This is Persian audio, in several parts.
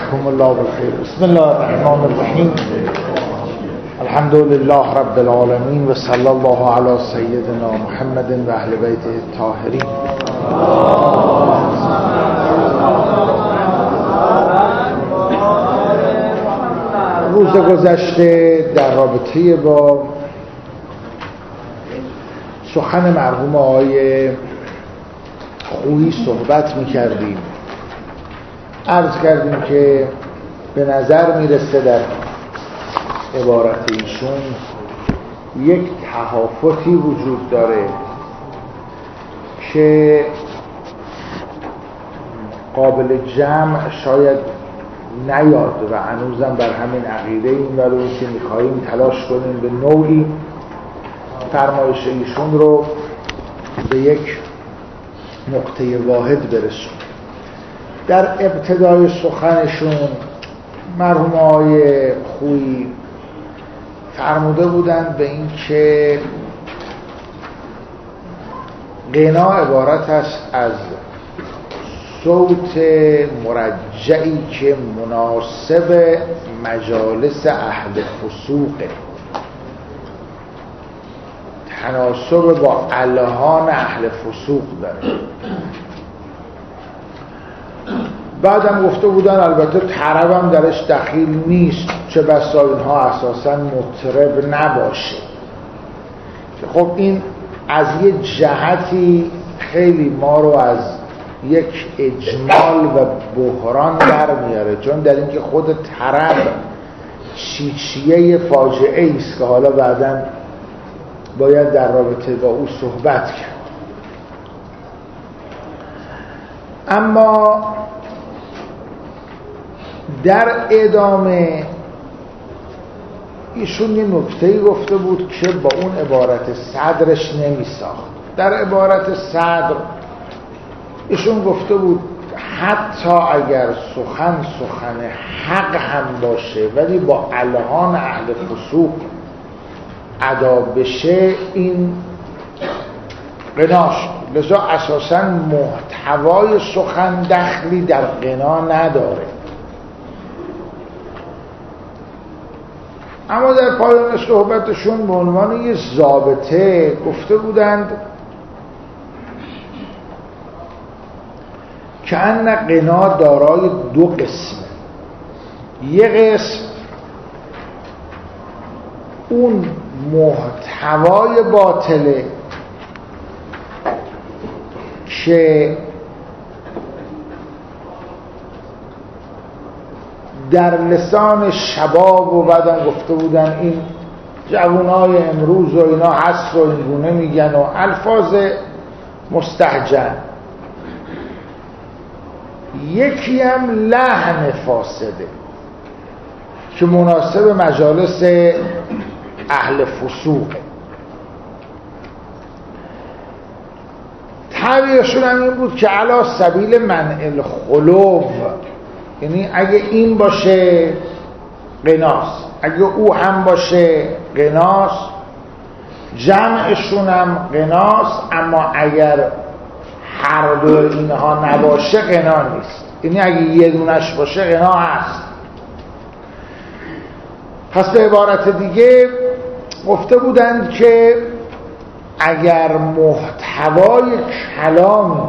جزاكم الله بالخير. بسم الله الرحمن الرحیم. الحمد لله رب العالمین و صلی الله علی سیدنا محمد و اهل بیته الطاهرین. روز گذشته در رابطه با سخن مرحوم آقای خویی صحبت می‌کردیم. عرض کردیم که به نظر میرسه در عبارت ایشون یک تهافتی وجود داره که قابل جمع شاید نیاد و هنوزم بر همین عقیده این ولو که میخواییم تلاش کنیم به نوعی فرمایش ایشون رو به یک نقطه واحد برسونیم. در ابتدای سخنشون مرحوم آقای خویی فرموده بودند به این که غنا عبارت است از صوت مرجعی که مناسب مجالس اهل فسوقه، تناسب با الهان اهل فسوق داره. بعدم گفته بودن البته طربم درش دخیل نیست، چه بسا اینها اساساً مطرب نباشه. خب این از یه جهتی خیلی ما رو از یک اجمال و بحران در میاره، چون در اینکه خود طرب چیچیه فاجعه است که حالا بعداً باید در رابطه با او صحبت کرد. اما در ادامه ایشون یه نکته‌ای گفته بود که با اون عبارت صدرش نمی ساخت. در عبارت صدر ایشون گفته بود حتی اگر سخن حق هم باشه ولی با الهان اهل فسوق ادا بشه این غناش، لذا اساساً محتوای سخن دخلی در غنا نداره. اما در پایان صحبتشون به عنوان یه ضابطه گفته بودند که ان غنا دارای دو قسمه. یه قسم اون محتوای باطله که در لسان شباب و بعدم گفته بودن این جوانای امروز و اینا هست و این گونه میگن و الفاظ مستهجن. یکی هم لحن فاسده که مناسب مجالس اهل فسوقه. تعبیرشون هم این بود که علی سبیل منع الخلو، یعنی اگه این باشه غناست، اگه او هم باشه غناست، جمعشون هم غناست، اما اگر هر دو اینها نباشه غنا نیست. یعنی اگه یه دونش باشه غنا هست. پس به عبارت دیگه گفته بودند که اگر محتوای کلامی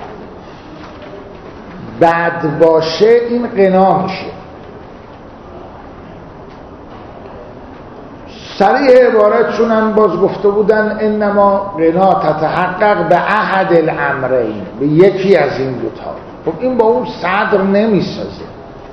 بد باشه این غنا میشه. سریع عبارتشون هم باز گفته بودن انما غنا تتحقق به احد الامرین، به یکی از این دوتا. خب این با اون صدر نمیسازه.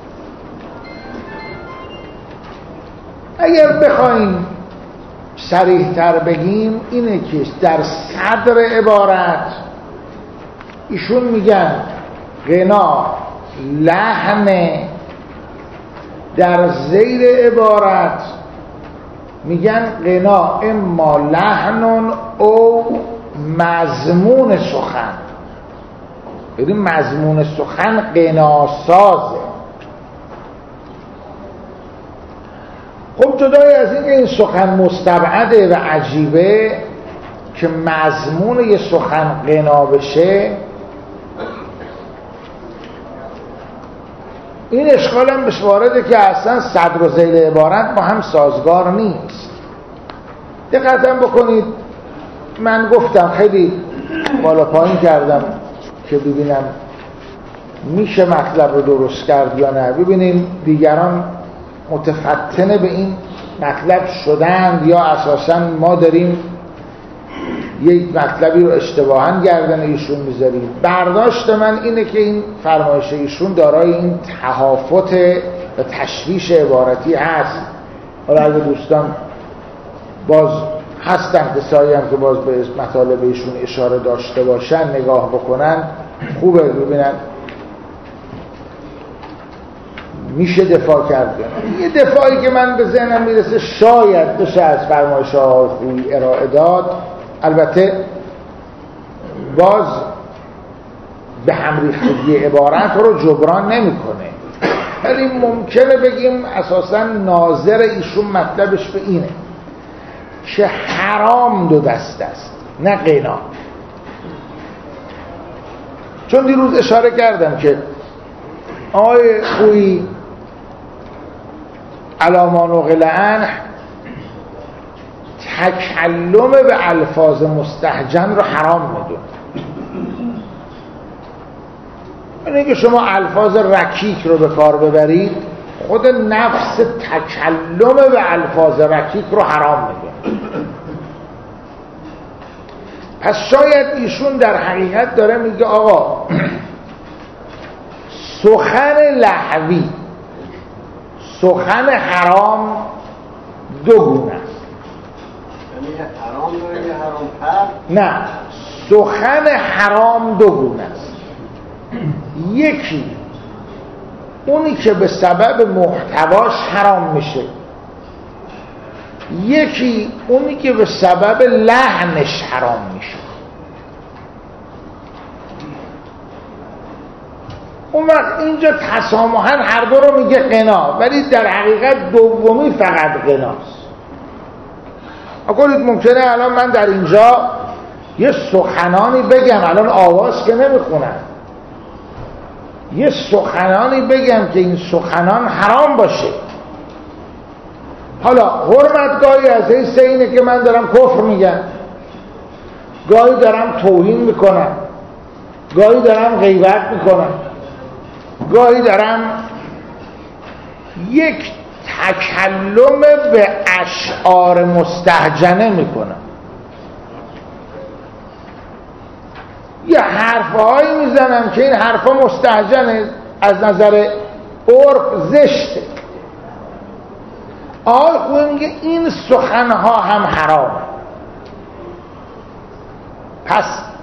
اگر بخوایم صریح تر بگیم اینه که در صدر عبارت ایشون میگن غنا لحن، در زیر عبارت میگن غنا اما لحن او مضمون سخن، یعنی مضمون سخن غناسازه. خب جدای از این که این سخن مستبعده و عجیبه که مضمون یه سخن غنا بشه، این اشکال هم بهش وارده که اصلا صدر و ذیل عبارت با هم سازگار نیست. دقت هم بکنید، من گفتم خیلی بالا پایین کردم که ببینم میشه مطلب رو درست کرد یا نه. ببینیم دیگران متفتنه به این مطلب شدند یا اساسا ما داریم یک مطلبی رو اشتباهاً گردن ایشون میذاریم. برداشت من اینه که این فرمایش ایشون دارای این تهافت و تشویش عبارتی هست. حالا اگه دوستان باز هستن کسایی هم که باز به مطالب ایشون اشاره داشته باشن نگاه بکنن خوبه، ببینن میشه دفاع کرد. یه دفاعی که من به ذهنم میرسه شاید بشه از فرمایش آقای خویی ارائه داد، البته باز به هم ریختگی عبارت رو جبران نمیکنه، ولی ممکنه بگیم اساسا ناظر ایشون مطلبش به اینه که حرام دو دست است نه غنا. چون دیروز اشاره کردم که آقای خویی علاما نقل عنه تکلم به الفاظ مستهجن رو حرام میدونه. اینه که شما الفاظ رکیک رو به کار ببرید، خود نفس تکلم به الفاظ رکیک رو حرام میدونه. پس شاید ایشون در حقیقت داره میگه آقا سخن لهوی، سخن حرام دو گونه است. یعنی حرام داره یا حرام تر؟ نه، سخن حرام دو گونه است. یکی اونی که به سبب محتواش حرام میشه، یکی اونی که به سبب لحنش حرام میشه. اون وقت اینجا تسامحاً هر دو رو میگه غنا، ولی در حقیقت دومی فقط غناست. اگرید ممکنه الان من در اینجا یه سخنانی بگم، الان آواز که نمیخونم، یه سخنانی بگم که این سخنان حرام باشه. حالا حرمت گاهی از حیث اینه که من دارم کفر میگم، گاهی دارم توهین میکنم، گاهی دارم غیبت میکنم، گاهی دارم یک تکلم به اشعار مستهجنه میکنم، یه حرفهایی میزنم که این حرفا مستهجنه، از نظر عرف زشته. آقای خویی میگه این سخنها هم حرامه. پس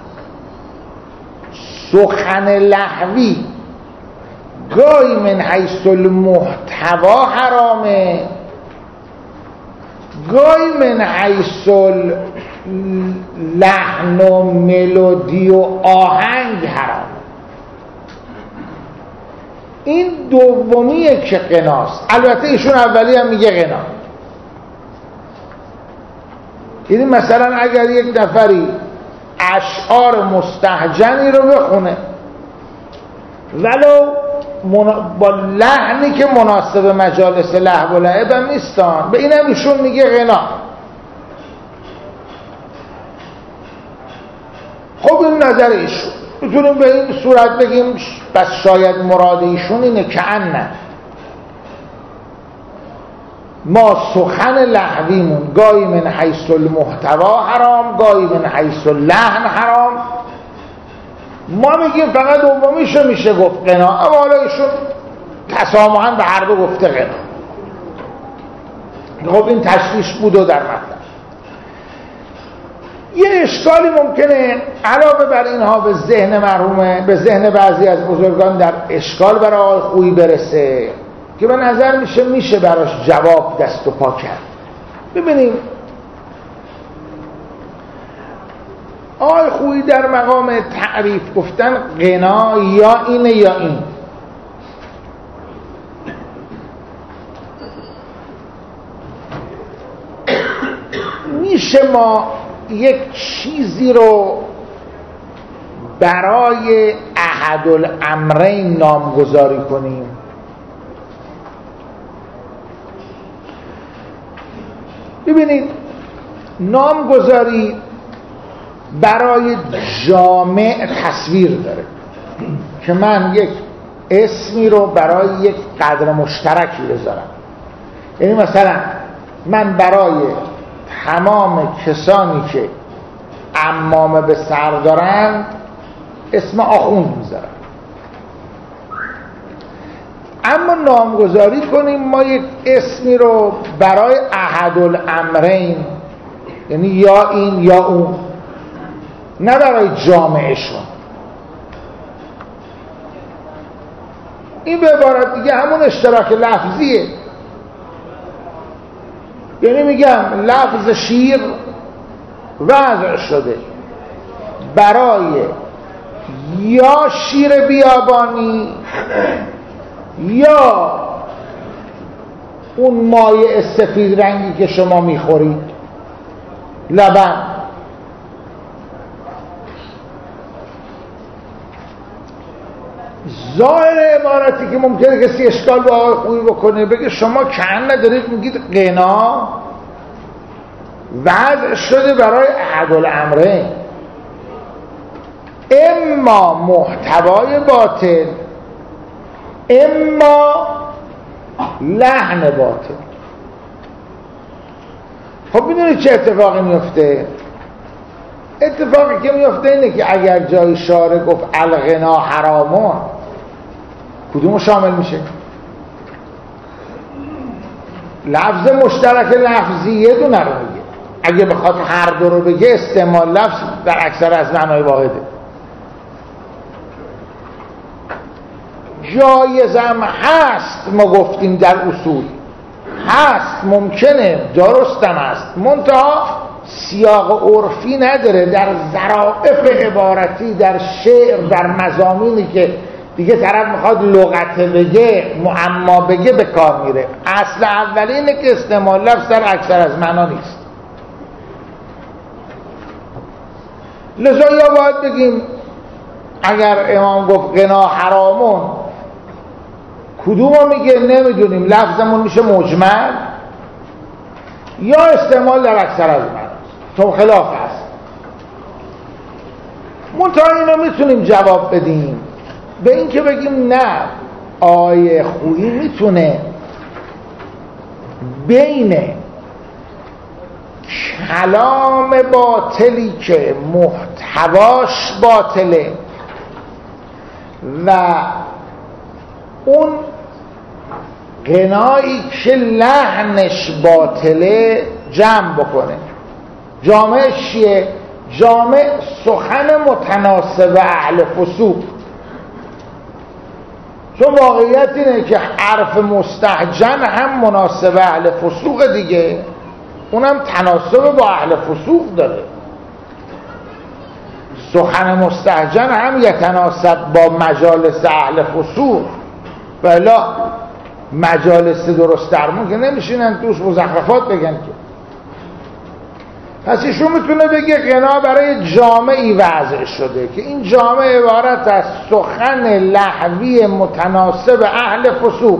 سخن لهوی گاهی من حیث المحتوا حرامه، گاهی من حیث لحن و ملودی و آهنگ حرامه. این دومیه که غناست. البته ایشون اولی هم میگه غنا. یعنی مثلا اگر یک نفری اشعار مستهجنی رو بخونه ولو با لحنی که مناسب مجالس لهو و لعب هم نیستان، به اینم ایشون میگه غنا. خب این نظر ایشون، میتونیم به این صورت بگیم بس شاید مراد ایشون اینه که انه ما سخن لهویمون گاهی من حیث المحتوا حرام، گاهی من حیث اللحن حرام. ما میگیم فقط دومیشو میشه گفت غنا، اما حالا ایشون تسامحاً به هر دو گفته غنا. خب این تشویش بود و در مطلب یه اشکالی ممکنه علاوه بر اینها به ذهن مرحومه، به ذهن بعضی از بزرگان در اشکال برای آقای خویی برسه که به نظر میشه براش جواب دست و پا کرد. ببینیم آقای خویی در مقام تعریف گفتن غنا یا اینه یا این. میشه ما یک چیزی رو برای احد الامرین نامگذاری کنیم؟ ببینید نامگذاری برای جامع تصویر داره که من یک اسمی رو برای یک قدر مشترکی بذارم. یعنی مثلا من برای تمام کسانی که عمامه به سر دارن اسم آخوند میذارم. اما نامگذاری کنیم ما یک اسمی رو برای احدالامرین، یعنی یا این یا اون، نه برای جامعشون. این به عبارت دیگه همون اشتراک لفظیه. یعنی میگم لفظ شیر وضع شده برای یا شیر بیابانی یا اون مایع سفید رنگی که شما میخورید، لبن. ظاهر عبارتی که ممکنه کسی اشکال با آقای خویی بکنه، بگه شما کن ندارید میگید غنا وضع شده برای احدالامرین، اما محتوای باطل اما لحن باطل. خب میدونید چه اتفاقی میفته؟ اتفاقی که میفته اینه که اگر جای شارع گفت الغنا حرامون، کدومو شامل میشه؟ لفظ مشترک لفظی یه دونه رو میگه. اگه بخواد هر دو رو بگه استعمال لفظ در اکثر از معنای واحده. جایزم هست، ما گفتیم در اصول هست، ممکنه، درستم هست، منتها سیاق عرفی نداره. در ظرافت عبارتی، در شعر، در مضامینی که دیگه طرف میخواد لغت بگه، معما بگه، به کار میره. اصل اولی اینه که استعمال لفظ در اکثر از معنا نیست. لذا یا باید بگیم اگر امام گفت غنا حرامون، کدومو میگه نمیدونیم، لفظمون میشه مجمل، یا استعمال در اکثر از معنا تو خلاف هست. منتها اینو میتونیم جواب بدیم به این که بگیم نه، آیه خویی میتونه بین کلام باطلی که محتواش باطله و اون غنایی که لحنش باطله جمع بکنه. جامعش چیه؟ جامع سخن متناسب اهل فسوق. چون واقعیت اینه که حرف مستهجن هم مناسب اهل فسوق دیگه، اونم تناسب با اهل فسوق داره. سخن مستهجن هم یتناسب با مجالس اهل فسوق، ولا مجالس درست درمون که نمیشینن توش مزخرفات بگن که. پس ایشون میتونه بگه غنا برای جامعی وضع شده که این جامع عبارت از سخن لحوی متناسب اهل فسوق.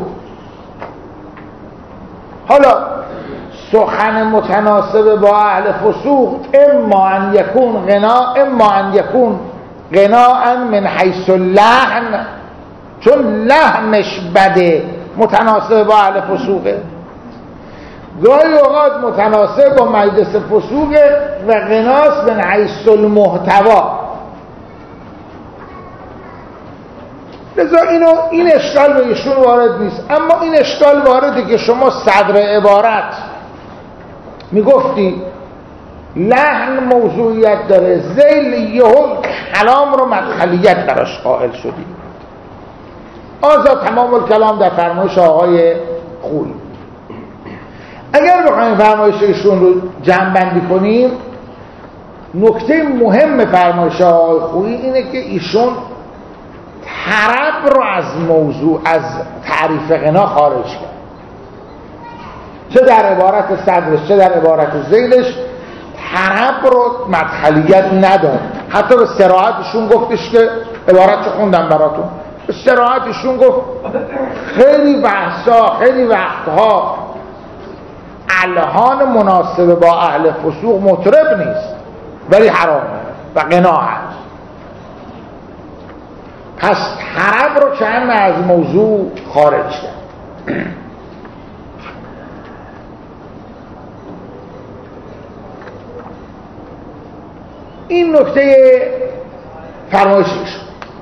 حالا سخن متناسب با اهل فسوق اما ان یکون غنا، اما ان یکون غناء من حیث اللحن، چون لحنش بده متناسب با اهل فسوقه. گاهی اوقات متناسب با مجلس فسوقه و غناس من حیث المحتوا. لذا این اشکال به ایشون وارد نیست. اما این اشکال وارده که شما صدر عبارت میگفتی لحن موضوعیت داره، ذیل یهو کلام رو مدخلیت براش قائل شدی. آزاد تمام الکلام در فرمایش آقای خویی. اگر بخوایم فرمایش ایشون رو جمع بندی کنیم، نکته مهم فرمایش آقای خویی اینه که ایشون طرب رو از موضوع، از تعریف غنا خارج کرد. چه در عبارت صدرش چه در عبارت ذیلش طرب رو مدخلیت نداد. حتی به صراحتشون گفتش که عبارتشو خوندم براتون، به صراحتشون گفت خیلی بحثا، خیلی وقتها الحان مناسب با اهل فسوق مطرب نیست ولی حرامه و غنا هست. پس طرب رو چند از موضوع خارج کرد. این نکته فرمایشیش.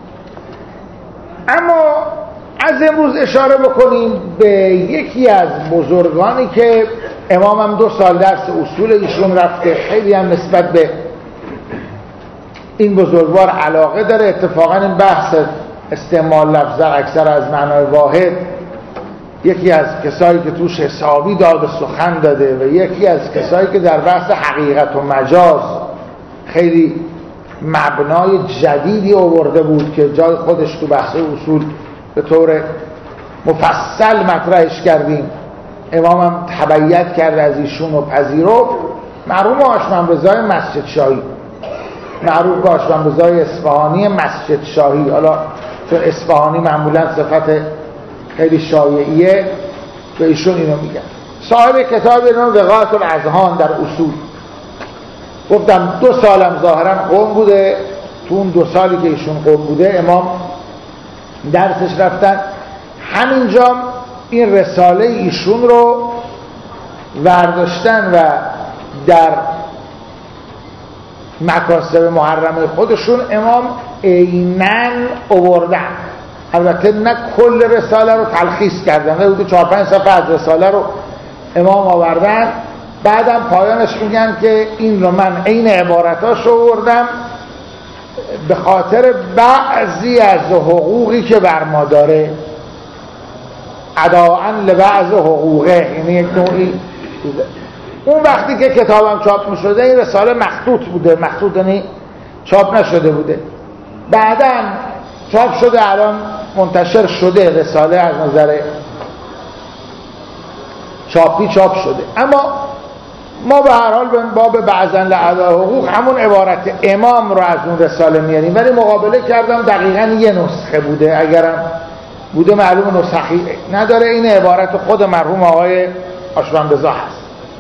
اما از امروز اشاره بکنیم به یکی از بزرگانی که امام هم 2 سال درس اصول ایشون رفته، خیلی هم نسبت به این بزرگوار علاقه داره. اتفاقا این بحث استعمال لفظ اکثر از معنای واحد یکی از کسایی که توش حسابی داد سخن داده و یکی از کسایی که در بحث حقیقت و مجاز خیلی مبنای جدیدی آورده بود که جای خودش تو بحث اصول به طور مفصل مطرحش کردیم. امام هم تبعیت کرد از ایشون و پذیرفت. مرحوم هاشم رضای مسجد شاهی، معروف به هاشم رضای اصفهانی مسجد شاهی، حالا چون اصفهانی معمولا صفت خیلی شایعیه به ایشون اینو میگن، صاحب کتاب اینو وقایت الاذهان در اصول. گفتم 2 سالم ظاهرا قم بوده، تو اون 2 سالی که ایشون قم بوده امام درسش رفتن. همینجا این رساله ایشون رو ورداشتن و در مکاسب محرمه خودشون امام عیناً آوردن. البته نه کل رساله رو تلخیص کردن، حدود 4-5 صفحه از رساله رو امام آوردن. بعدم پایانش میگن که این رو من عین عبارتاش آوردم به خاطر بعضی از حقوقی که بر ما داره، اداءً لبعض حقوقه، یعنی یک نوعی. اون وقتی که کتابم چاپ میشده این رساله مخطوط بوده، مخطوط یعنی چاپ نشده بوده. بعداً چاپ شده، الان منتشر شده رساله، از نظر چاپی چاپ شده. اما ما به هر حال به باب بعضاً لأداء حقوق همون عبارت امام رو از اون رساله میاریم، ولی مقابله کردم دقیقاً یه نسخه بوده، اگرم بوده معلوم نسخی نداره. این عبارت خود مرحوم آقای هاشم رضا هست.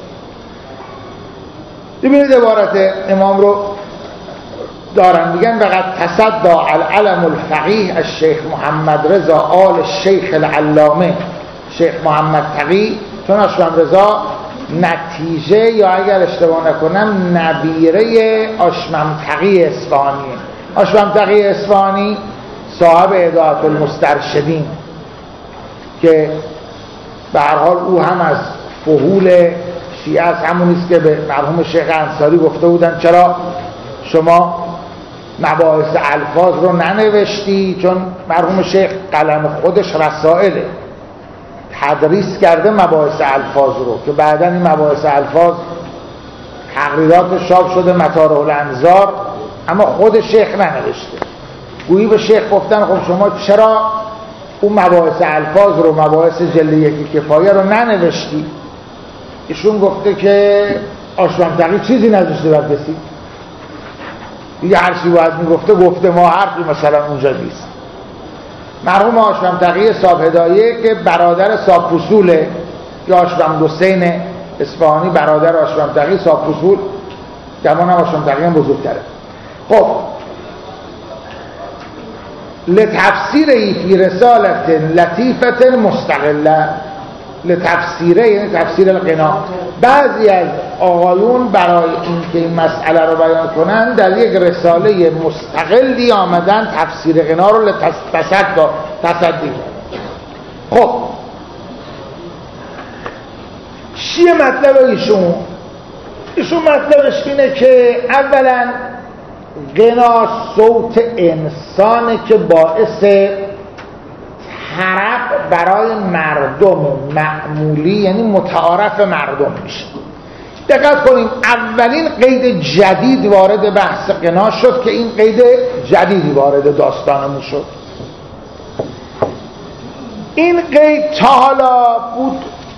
ببینید عبارت امام رو دارن، میگن وقد تصدى العلم الفقیه الشیخ محمد رضا آل الشیخ العلامه شیخ محمد تقی، چون هاشم رضا نتیجه یا اگر اشتباه نکنم نبیره هاشم تقی اصفهانیه. هاشم تقی اصفهانی صاحب هدایت المسترشدین که به هر حال او هم از فحول شیعه است، همونیست که به مرحوم شیخ انصاری گفته بودن چرا شما مباحث الفاظ رو ننوشتی، چون مرحوم شیخ قلم خودش رسائله تدریس کرده مباحث الفاظ رو، که بعداً این مباحث الفاظ تقریرات چاپ شده مطارح الانظار، اما خود شیخ ننوشته. گویی به شیخ گفتن خب شما چرا اون مباحث الفاظ رو، مباحث جلد یکی کفایه رو ننوشتی؟ ایشون گفته که هاشم تقی چیزی نذاشته بر کسی، دیگه هر چی باید میگفته گفته، ما حرفی مثلا اونجا نیست. مرحوم هاشم تقی صاحب هدایه که برادر صاحب فصوله، یا هاشم حسین اصفهانی برادر هاشم تقی صاحب فصول، گمان هاشم تقی هم بزرگتره. خب لتفسیره فی رسالت لطیفت مستقله، لتفسیره یعنی تفسیر الغنا. بعضی از آقایون برای اینکه این مسئله رو بیان کنن در یک رساله مستقلی آمدن تفسیر غنا رو تصدی. خب چیه مطلب ایشون مطلبش اینه که اولا غنا صوت انسانه که باعث طرب برای مردم معمولی یعنی متعارف مردم میشه. دقت کنیم اولین قید جدید وارد بحث غنا شد که این قید جدیدی وارد داستانمون شد. این قید تا حالا بود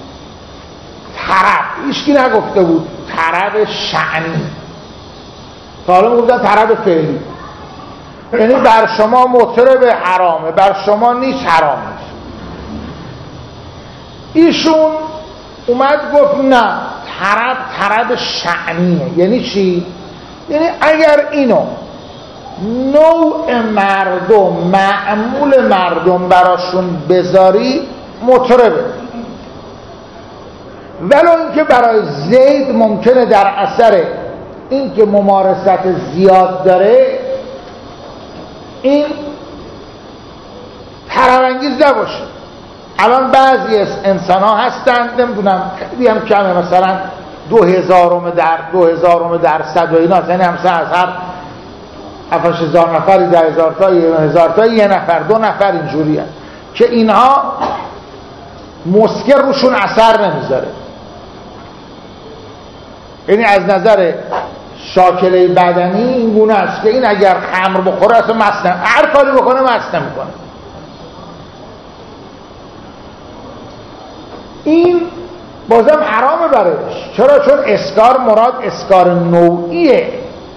طرب، هیچکی نگفته بود طرب شأنی، تا حالا گفتن طرب فعلی، یعنی بر شما مطرب حرامه، بر شما نیست حرام نیست. ایشون اومد گفت نه، طرب شأنیه. یعنی چی؟ یعنی اگر اینو نوع مردم، معمول مردم براشون بذاری مطربه، ولو اینکه برای زید ممکنه در اثر اینکه ممارست زیاد داره این طرب‌انگیز نباشه. الان بعضی از انسان ها هستند، نمیدونم خیلی هم کمه، مثلا 2000 درصد و اینا، یعنی همسه از هر 7,000 نفری 10,000 تا 1,000 تا یه نفر 2 نفر اینجوری هست که اینها مسکر روشون اثر نمیذاره. یعنی از نظر شاکله بدنی این گونه است که این اگر خمر بخوره اصلا مست نمیکنه، هر کاری بکنه مست نمیکنه. این بازم حرامه برایش. چرا؟ چون اسکار مراد اسکار نوعیه.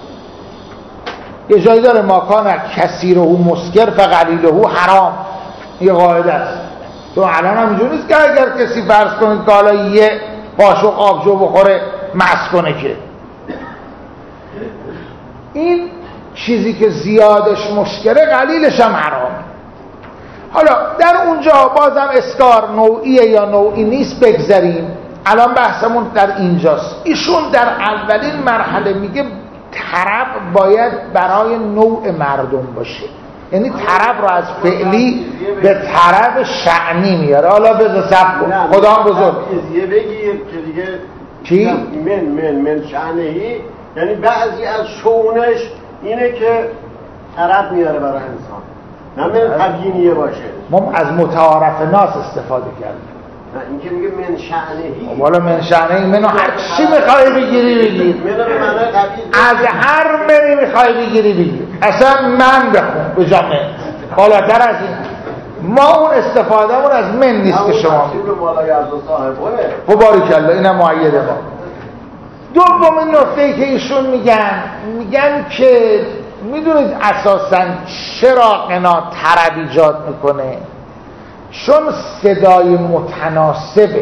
یه جایی داره ماکان کثیره مسکر فقلیله حرام، یه قاعده است. تو الان هم اینجوری نیست که اگر کسی فرض کنید که حالا یه قاشق آبجو بخوره مست کنه، که این چیزی که زیادش مسکره قلیلش هم حرام. حالا در اونجا بازم اسکار نوعیه یا نوعی نیست بگذاریم، الان بحثمون در اینجاست. ایشون در اولین مرحله میگه طرب باید برای نوع مردم باشه، یعنی طرب رو از فعلی به طرب شأنی میاره. حالا بذار صبر کن، خدا هم بزرگ یه بگیر که دیگه چی؟ من شأنهی، یعنی بعضی از شونش اینه که طرب میاره برای انسان، نه من تبیینیه باشه. ما از متعارف ناس استفاده کردیم. نه این که میگه من شأنهی، والا من شأنهی منو هر چی میخوای بگیری بگیر، از هر منی میخوای بگیری بگیر، اصلا من بخون به جا من. بالاتر از این ما اون استفادهمون از من نیست که شما خب باریکالله اینم معید ما. دومین نکته‌ای که ایشون میگن که میدونید اساساً چرا غنا طرب ایجاد میکنه؟ چون صدای متناسبه.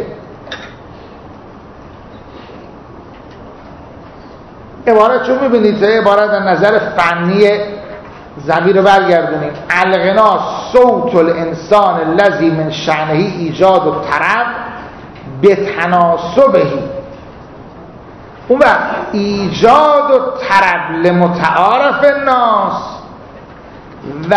عبارت چون میبینید عبارت از نظر فنی زمین رو برگردونیم، الغنا صوت الانسان الذی من شأنه ایجاد الطرب بتناسبه. اون وقت ایجاد الطرب لمتعارف الناس و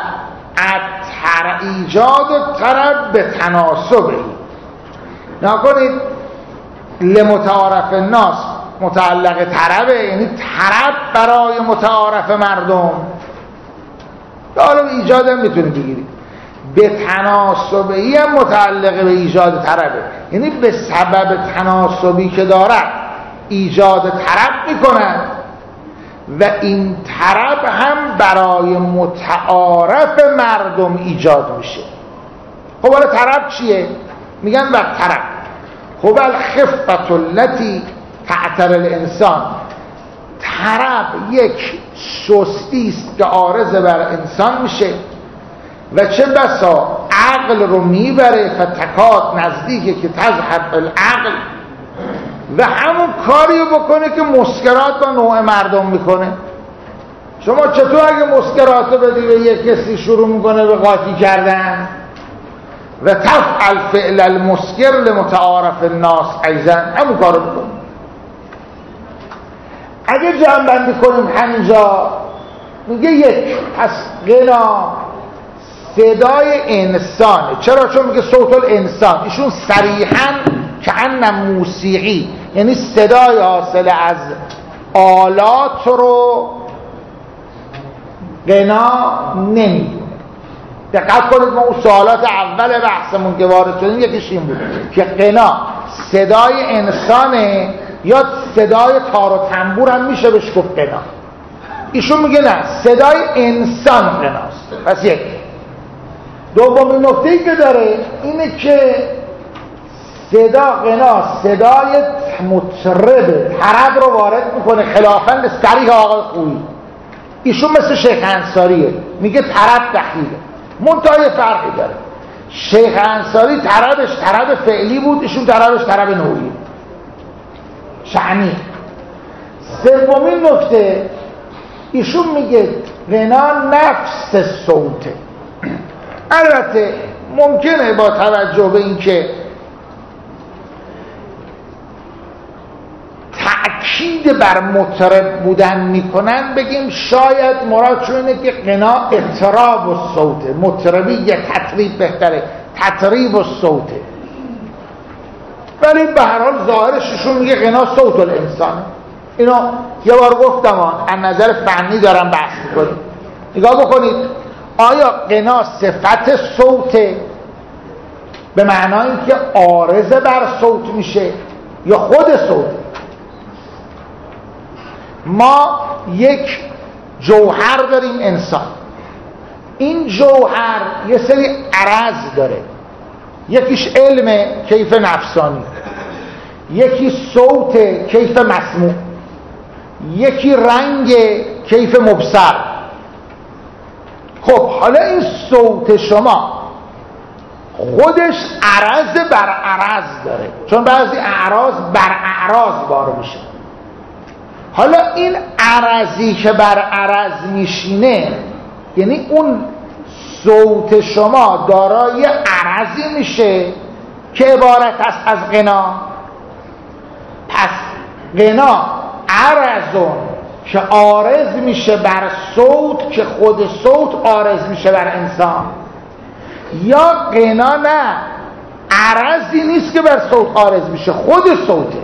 ایجاد الطرب بتناسبه. نکنید لمتعارف الناس متعلق طربه، یعنی طرب برای متعارف مردم، حالا ایجاد هم میتونید بگیرید. به تناسبی هم متعلق به ایجاد طربه، یعنی به سبب تناسبی که دارد ایجاد طرب میکنند و این طرب هم برای متعارف مردم ایجاد میشه. خب حالا طرب چیه؟ میگن وقت طرب خب الخفت التي تعتر الانسان، طرب یک سستی است که عارض بر انسان میشه و چه بسا عقل رو میبره، فتکات نزدیکه که تذهب العقل، و همون کاریو بکنه که مسکرات با نوع مردم میکنه. شما چطور اگه مسکرات رو بدی به یک کسی شروع میکنه به قاطی کردن و تفعل فعل المسکر لمتعارف الناس ایضا، همون کارو بکنه. اگه جمع بندی کنیم همینجا میگه یک، پس غنا صدای انسانه. چرا؟ چون میگه صوت الانسان، ایشون صریحاً کأن موسیقی، یعنی صدای حاصل از آلات رو غنا نمیدونه. دقت کنید، ما اون سوالات اول بحثمون که وارد شدیم یکیش این بود که غنا صدای انسانه یا صدای تار و تنبور هم میشه بهش گفت غنا. ایشون میگه نه، صدای انسان غناست. پس یک. دومین نکته‌ای که داره اینه که صدا غنا صدای مطرب طرب رو وارد میکنه، خلافاً لصریح آقای خویی. ایشون مثل شیخ انصاریه، میگه طرب دخیله. منتهای فرقی داره. شیخ انصاری طربش طرب فعلی بود، ایشون طربش طرب نوعی شعنی. سومین نکته، ایشون میگه غنا نفس صوته. البته ممکنه با توجه به اینکه تأکید بر مطرب بودن میکنن بگیم شاید مرادشون اینه که غنا اطراب الصوته، مطربی یا تطریب بهتره، تطریب الصوته. ولی به هر حال ظاهرشون میگه غنا صوت الانسان. اینو یه بار گفتم، از نظر فنی دارم بحث میکنیم. نگاه بکنید، آیا غنا صفت صوته به معنای اینکه عارض بر صوت میشه یا خود صوته؟ ما یک جوهر داریم انسان، این جوهر یه سری عرض داره، یکیش علم کیف نفسانی، یکی صوت کیف مسموع، یکی رنگ کیف مبصر. خب حالا این صوت شما خودش عرض بر عرض داره، چون بعضی اعراض بر اعراض بار میشه. حالا این عرضی که بر عرض میشینه، یعنی اون صوت شما دارای عرضی میشه که عبارت است از غنا. پس غنا عرضون که عارض میشه بر صوت که خود صوت عارض میشه بر انسان، یا غنا نه عرضی نیست که بر صوت عارض میشه، خود صوته.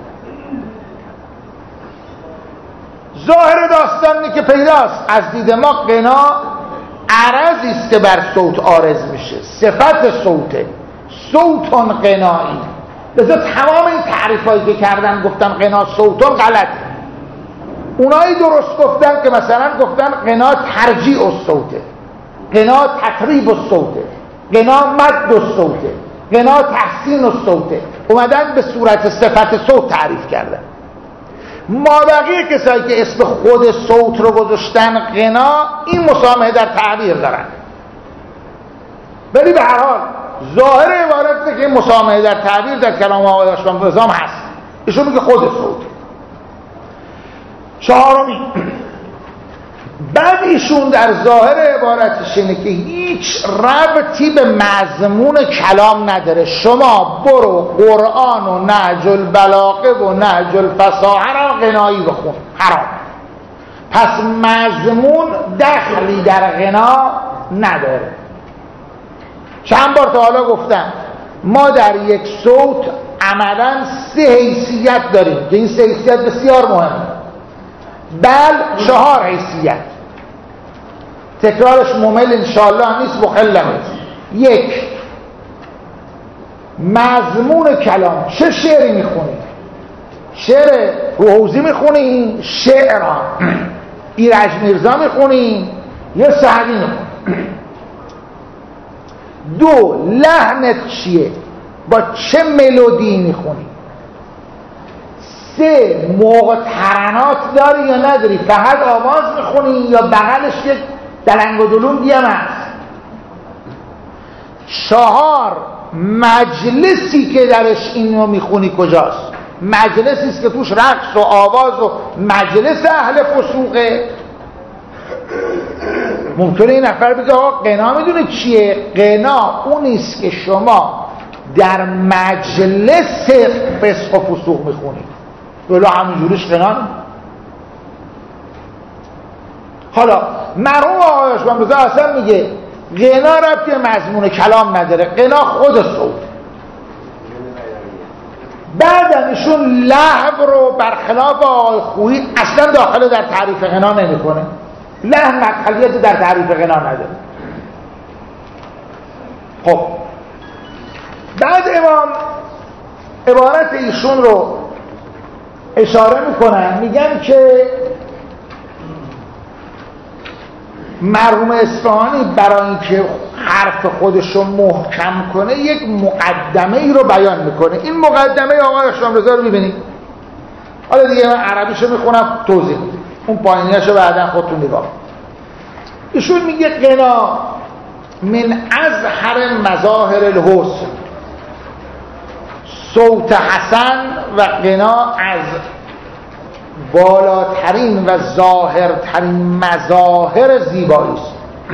ظاهر داستان اینه که پیداست از دید ما غنا عرضی است که بر صوت عارض میشه، صفت صوته، صوتون غنایی. لذا تمام این تعریفایی که کردن گفتن غنا صوتون غلط. اونایی درست گفتن که مثلا گفتن غنا ترجیع الصوته، غنا تقریب الصوته، غنا مد الصوته، غنا تحسین الصوته، اومدن به صورت صفت صوت تعریف کردن. ما بقیه کسایی که اسم خود صوت رو گذاشتن غنا، این مسامحه در تعبیر دارن. ولی به هر حال ظاهر عبارته که مسامحه در تعبیر در کلام آقای هاشمی رضا هست. ایشون میگه خود صوت. چهارمی، بعد ایشون در ظاهر عبارتش اینه که هیچ ربطی به مضمون کلام نداره. شما برو قرآن و نهج البلاغه و نهج الفصاحه را غنایی بخون، حرام. پس مضمون دخلی در غنا نداره. چند بار تا حالا گفتم ما در یک صوت عملاً 3 حیثیت داریم که این 3 حیثیت بسیار مهمه، بل 4 حیثیت. تکرارش ممل انشاءالله نیست، مخلم نیست. 1، مضمون کلام. چه شعری میخونی؟ شعر روحوزی میخونی؟ شعران ایرج میرزا میخونی؟ یه سعدی میخونی؟ 2، لحنت چیه؟ با چه ملودی میخونی؟ 3، موقع ترانات داری یا نداری؟ فقط آواز میخونی یا بغلش یک دلنگ و دلونگی هم هست؟ 4، مجلسی که درش اینو میخونی کجاست؟ مجلسی است که توش رقص و آواز و مجلس اهل فسوقه. ممکنه این نفر بگه آقا غنا میدونه چیه؟ غنا اونیست که شما در مجلس فسق و فسوق میخونی، ولی همینجوریش غنا نیست. حالا مرحوم آقای هاشمی رضا اصلا میگه غنا ربطی مضمون کلام نداره، غنا خود صوت. بعدم ایشون لهو رو برخلاف آقای خویی اصلا داخل در تعریف غنا نمیکنه. لهو مدخلیت در تعریف غنا نداره. خب بعد امام عبارت ایشون رو اشاره میکنن، میگن که مرحوم اصفهانی برای اینکه حرف خودش رو محکم کنه یک مقدمه ای رو بیان میکنه. این مقدمه آقای هاشمی رضا رو میبینید. حالا دیگه من عربیشو میخونم توضیح میدم، اون پایینیاشو بعدا خودتون نگاه. ایشون میگه غنا من ازهر مظاهر الحسن، صوت حسن و غنا از بالاترین و ظاهرترین مظاهر زیبایی است.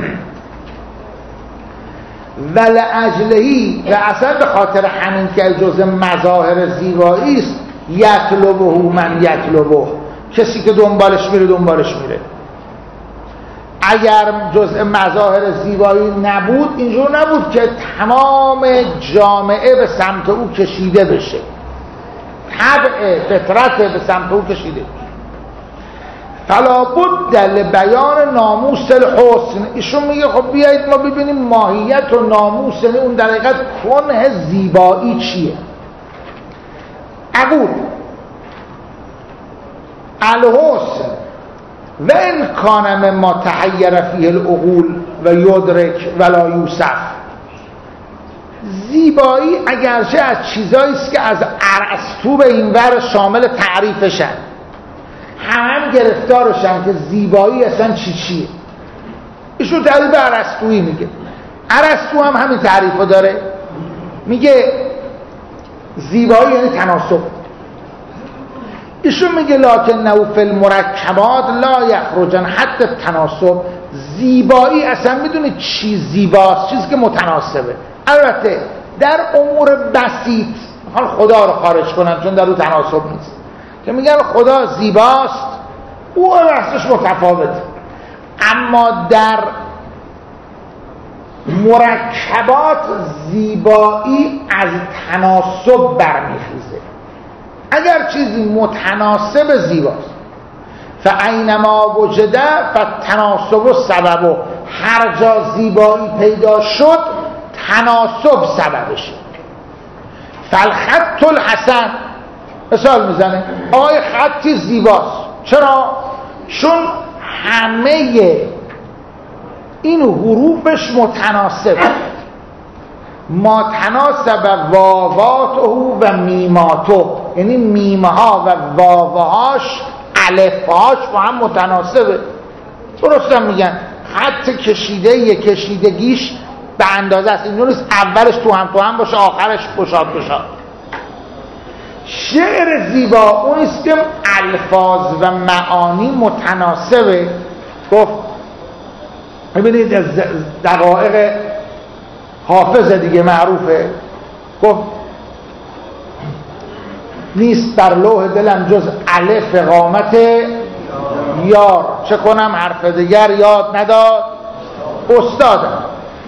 و لأجلهی، و اصلا به خاطر همین که جزء مظاهر زیبایی است، یطلبه من یطلبه، کسی که دنبالش میره. اگر جزء مظاهر زیبایی نبود، اینجور نبود که تمام جامعه به سمت او کشیده بشه، طبع فطرت به سمت او کشیده بشه. فلا بد لبیان ناموس الحسن. ایشون میگه خب بیایید ما ببینیم ماهیت و ناموس، یعنی اون در حقیقت کنه زیبایی چیه. اقول الحسن و این کان مما تحیر فیه العقول و یدرک ولا یوصف. زیبایی اگرچه از چیزایی است که از ارسطو به این ور شامل تعریفشن، هم گرفتارشن که زیبایی اصلا چیه. ایشون تعریف ارسطویی میگه. ارسطو هم همین تعریفو داره، میگه زیبایی یعنی تناسب. ایشون میگه لکنه فی المرکبات لا یخرجن حتی تناسب. زیبایی اصلا میدونی چی زیباست؟ چیزی که متناسبه. البته در امور بسیط حال خدا رو خارج کنن چون در او تناسب نیست، که میگن خدا زیباست، او بحثش متفاوته. اما در مرکبات زیبایی از تناسب برمیخیزه. اگر چیزی متناسب زیباست، فاینما وجده فتناسب سببه، هر جا زیبایی پیدا شد تناسب سببشه. فالخط الحسن، مثال میزنه آقای خطی زیباست. چرا؟ چون همه این حروفش متناسب، ما تناسب واواته و میماته، یعنی میمها و واواهاش الفهاش با هم متناسبه. درست میگن خط کشیده کشیدگیش به اندازه است، این نیست اولش تو هم باشه آخرش گشاد. شعر زیبا اون است که الفاظ و معانی متناسبه. گفت ببینید از دقایق حافظ دیگه معروفه، گفت نیست بر لوح دلم جز الف قامت یار، چه کنم حرف دیگر یاد نداد استادم.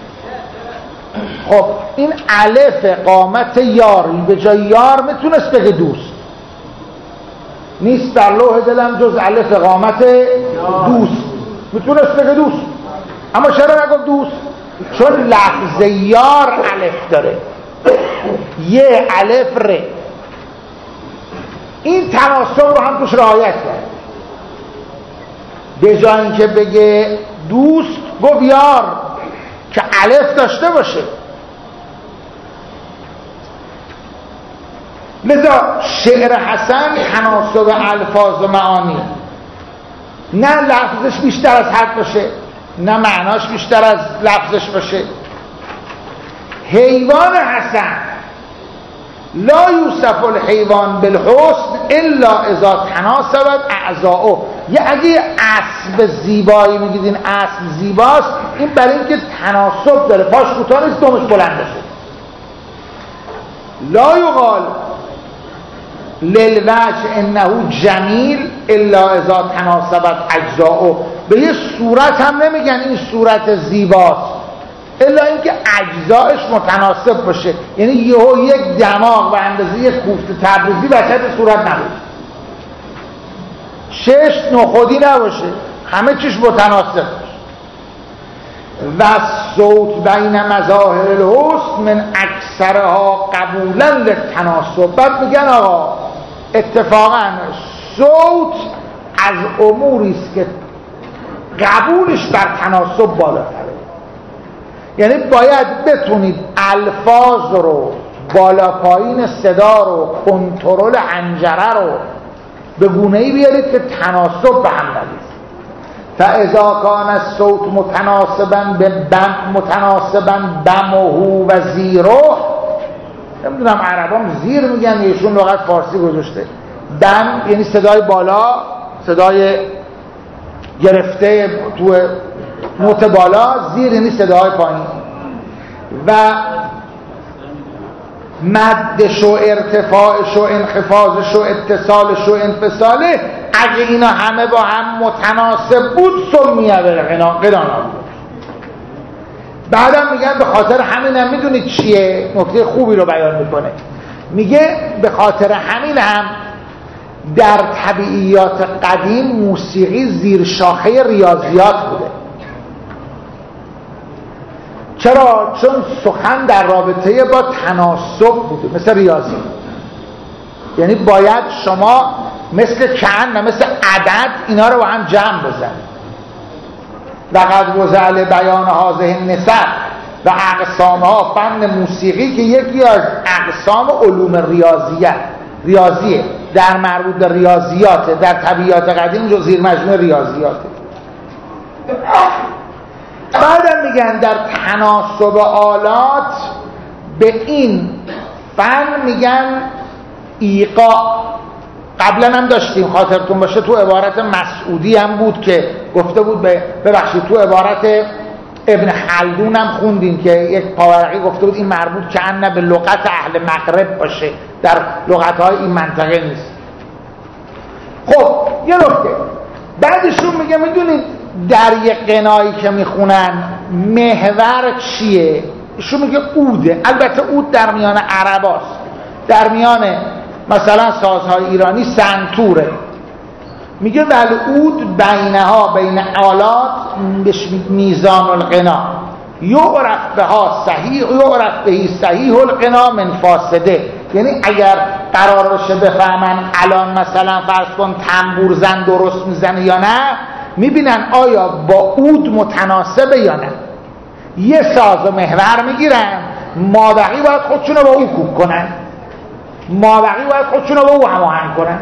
خب این الف قامت یار به جای یار میتونست بگه دوست. نیست در لوح دلم جز الف قامت دوست، میتونست بگه دوست، اما چرا نگفت دوست؟ چون لفظ یار الف داره، یه الف ره، این تناسب رو هم توش رعایت کرد. به جای اینکه بگه دوست گفت یار که الف داشته باشه. لذا شعر حسن تناسب الفاظ و معانی، نه لفظش بیشتر از حرف باشه نه معناش بیشتر از لفظش باشه. حیوان حسن لا یوصف الحیوان بالحسن الا اذا تناسبت اعضاؤه. یه اگه اسب زیبایی میگید این اسب زیباست، این برای اینکه تناسب داره، پاش کوتاه نیست دمش بلند باشه. لا یقال للوجه انه جمیل الا اذا تناسبت اجزاؤه. به یه صورت هم نمیگن این صورت زیباست الا اینکه اجزایش متناسب باشه. یعنی یک دماغ به اندازه یک کوفت تبریزی وسط صورت نباشه، شش نخودی نباشه، همه چیش متناسب باشه. و صوت بین مظاهر الحسن من اکثرها قبولا للتناسب. بعد میگن آقا اتفاقا صوت از اموری است که قبولش بر تناسب بالاتره. یعنی باید بتونید الفاظ رو، بالا پایین صدا رو، کنترل حنجره رو به گونه‌ای بیارید که تناسب به هم نریزه. فاذا کان الصوت متناسبا دمه و زیره، نمیدونم عربام زیر میگن، ایشون لغت فارسی گذاشته. دم یعنی صدای بالا، صدای گرفته تو نوت بالا، زیر یعنی صدای پایین. و مدش و ارتفاعش و انخفاضش و اتصالش و انفصاله، اگه اینا همه با هم متناسب بود سمیه بالغنا قدانا بود. بعدم میگن به خاطر همین هم میدونید چیه؟ نکته خوبی رو بیان میکنه، میگه به خاطر همین هم در طبیعیات قدیم موسیقی زیر شاخه ریاضیات بوده. چرا؟ چون سخن در رابطه با تناسب بوده، مثل ریاضی. یعنی باید شما مثل کن و مثل عدد اینا رو با هم جمع بزنید. لقد وضع بیان هذه النسب و اقسامها فن موسیقی که یکی از اقسام علوم ریاضیه، در مربوط به ریاضیاته، در طبیعیات قدیم جو زیر مجموعه ریاضیاته. بعدم میگن در تناسب آلات به این فن میگن ایقاع. قبلا هم داشتیم، خاطرتون باشه تو عبارت مسعودی هم بود که گفته بود، ببخشید تو عبارت ابن خلدون هم خوندیم که یک پاورقی گفته بود این مربوط کنه به لغت اهل مغرب باشه، در لغت‌های این منطقه نیست. خب یه نکته بعدشون میگه، میدونید در یک غنایی که میخونن محور چیه؟ ایشون میگه اوده. البته اود در میان عرباست، در میان مثلا سازهای ایرانی سنتوره. میگه ول اود بینها بین آلات میزان الغنا یعرف بها صحیح یعرف بهی صحیح الغنا من فاسده. یعنی اگر قرار باشه بفهمن الان مثلا فرض کن تنبور زن درست میزنه یا نه، میبینن آیا با اود متناسبه یا نه. یه ساز و محور میگیرن، مابقی باید خودشونو با او کوب کنن، مابقی باید خودشونو با او هماهنگ کنن.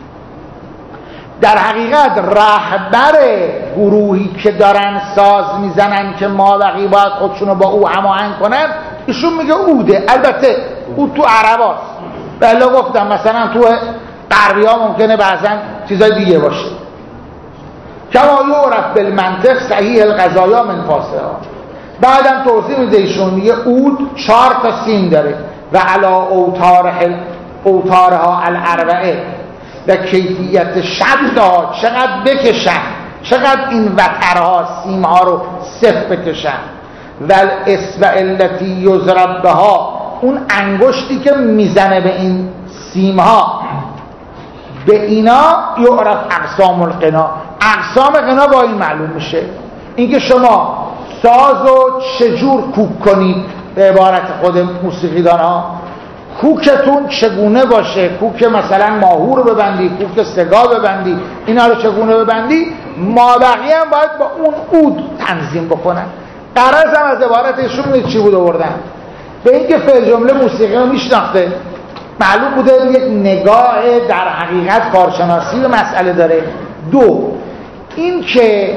در حقیقت رهبر گروهی که دارن ساز میزنن که مابقی باید خودشونو با او هماهنگ کنن، ایشون میگه اوده. البته اود تو عرباست، بله گفتم مثلا تو غربی ها ممکنه بعضا چیزای دیگه باشه. کما یعرف بالمنطق صحیح القضایا من فاسدها. بعدم توضیح میده ایشون، میگه اود 4 تا سیم داره و علا اوتارها الاربعه و کیفیت شدها، چقدر بکشن، چقدر این وترها سیمها رو صف بکشن. و الاصبع التي یضرب بها، اون انگشتی که میزنه به این سیمها، به اینا یعرف اقسام الغنا. اقسام غنا با این معلوم میشه، اینکه شما سازو چجور کوک کنید، به عبارت خود موسیقیدان ها کوکتون چگونه باشه، کوک مثلا ماهور رو ببندی، کوک سگا ببندی، اینا رو چگونه ببندی، مابقی هم باید با اون اود تنظیم بکنن. غرض هم از عبارتشون چی بود آوردن؟ به اینکه فعل جمله موسیقی رو میشناخته، معلوم بوده یک نگاه در حقیقت کارشناسی به مسئله داره. 2 این که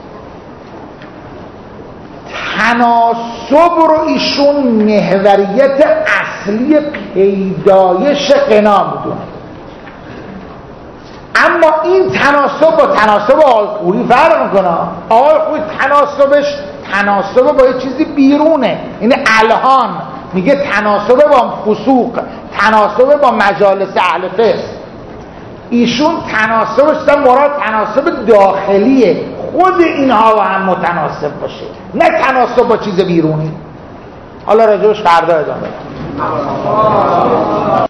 تناسب رو ایشون محوریت اصلی پیدایش غنا میدونه. اما این تناسب با تناسب آقای خوری فرق میکنه. آقای خوری تناسب با یه چیزی بیرونه، این الهان میگه تناسب با فسوق، تناسب با مجالس اهل فسق. ایشون تناسبش مراد تناسب داخلیه، خود اینها با هم متناسب باشه، نه تناسب با چیز بیرونی. حالا راجعش فردا ادامه.